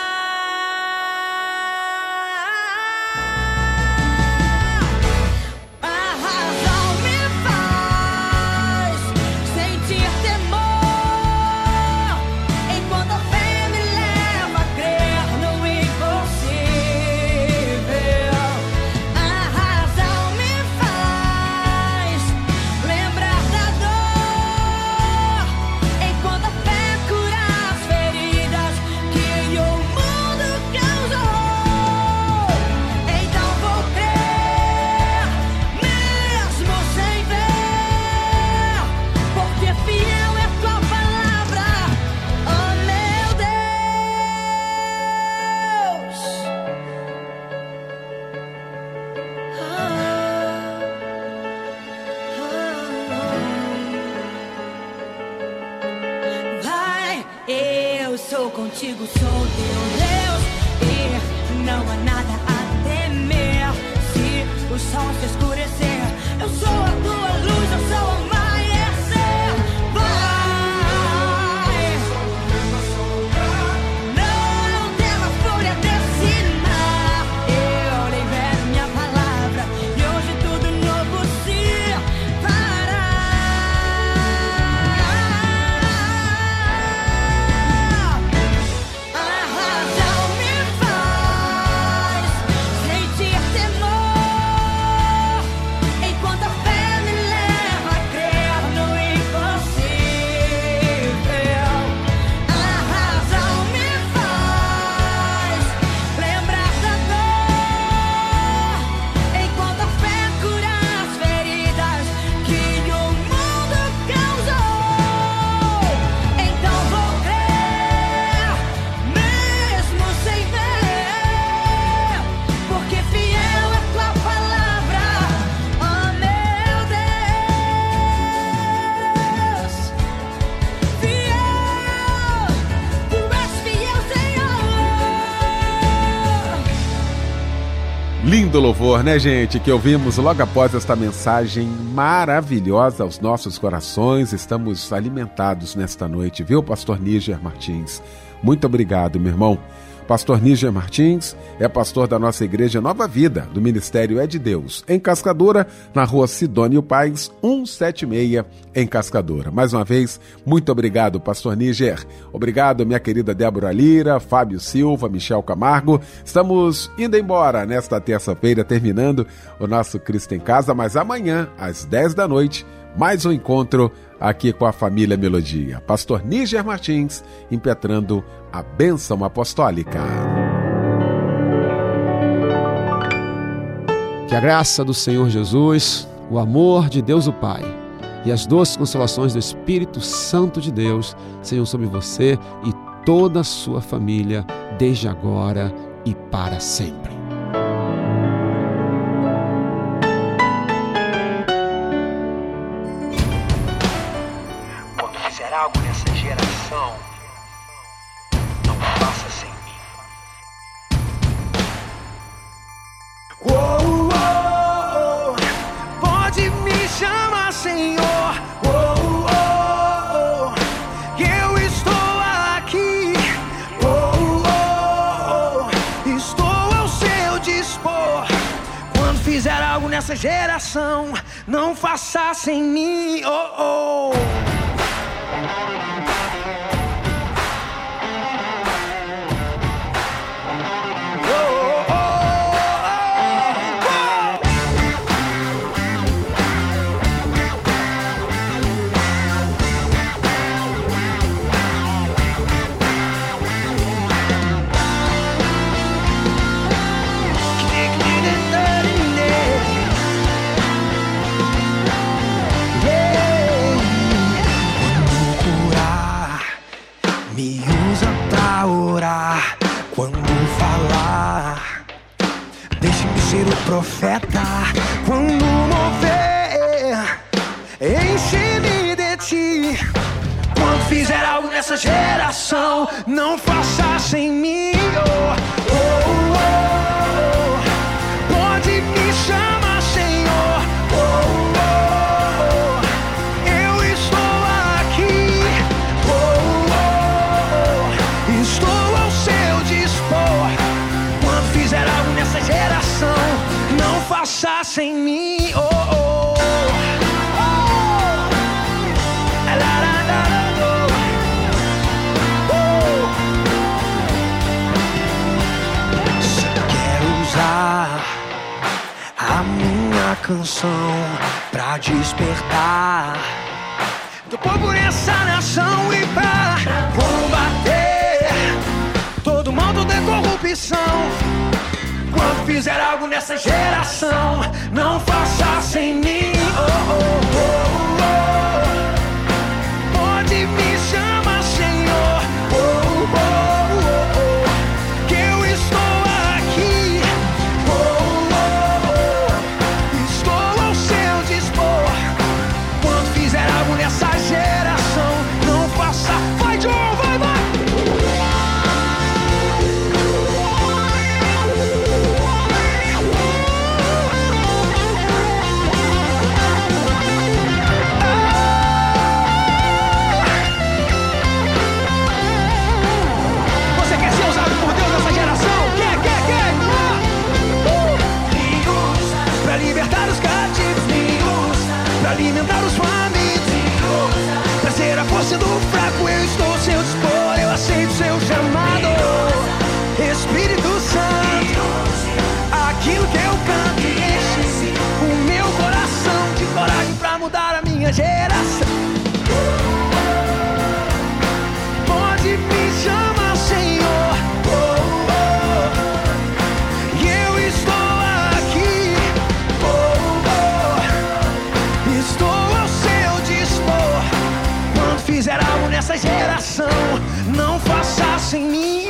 contigo sou teu Deus e não há nada a temer. Se o sol se escurecer, eu sou a tua luz, eu sou o amanhecer. Vai, não tema a fúria desse mar. Eu libero minha palavra e hoje tudo novo se fará. A razão me faz sentir temor, enquanto a fé me leva a crer no impossível. A razão me faz lembrar da dor, enquanto a fé cura as feridas que o mundo causou. Então vou crer, mesmo sem ver, porque fiel é tua palavra, oh meu Deus. Fiel, tu és fiel, Senhor. Lindo louvor, né, gente? Que ouvimos logo após esta mensagem maravilhosa aos nossos corações. Estamos alimentados nesta noite, viu, Pastor Níger Martins? Muito obrigado, meu irmão. Pastor Níger Martins é pastor da nossa igreja Nova Vida, do Ministério É de Deus, em Cascadura, na rua Sidônio Paz, 176, em Cascadura. Mais uma vez, muito obrigado, Pastor Níger. Obrigado, minha querida Débora Lira, Fábio Silva, Michel Camargo. Estamos indo embora nesta terça-feira, terminando o nosso Cristo em Casa, mas amanhã, às 10 da noite, mais um encontro aqui com a família Melodia. Pastor Níger Martins, impetrando a bênção apostólica. Que a graça do Senhor Jesus, o amor de Deus o Pai e as doces consolações do Espírito Santo de Deus sejam sobre você e toda a sua família, desde agora e para sempre. Quando fizer algo nessa geração, não faça sem mim. Pode me chamar Senhor, que eu estou aqui, estou ao seu dispor. Quando fizer algo nessa geração, não faça sem mim, Me usa pra orar, quando falar, deixe-me ser o profeta. Quando mover, enche-me de ti. Quando fizer algo nessa geração, não faça sem mim, Pode me chamar Senhor, eu estou aqui, estou ao seu dispor. Quando fizer algo nessa geração, não faça sem mim, Se quer usar a minha canção pra despertar do povo nessa nação e pra combater todo mal, toda corrupção. Quando fizer algo nessa geração, não faça sem mim, Pode me chamar Senhor, que eu estou aqui, estou ao seu dispor. Quando fizer algo nessa geração, não faça. Vai, John, vai! nessa geração. Não faça sem mim.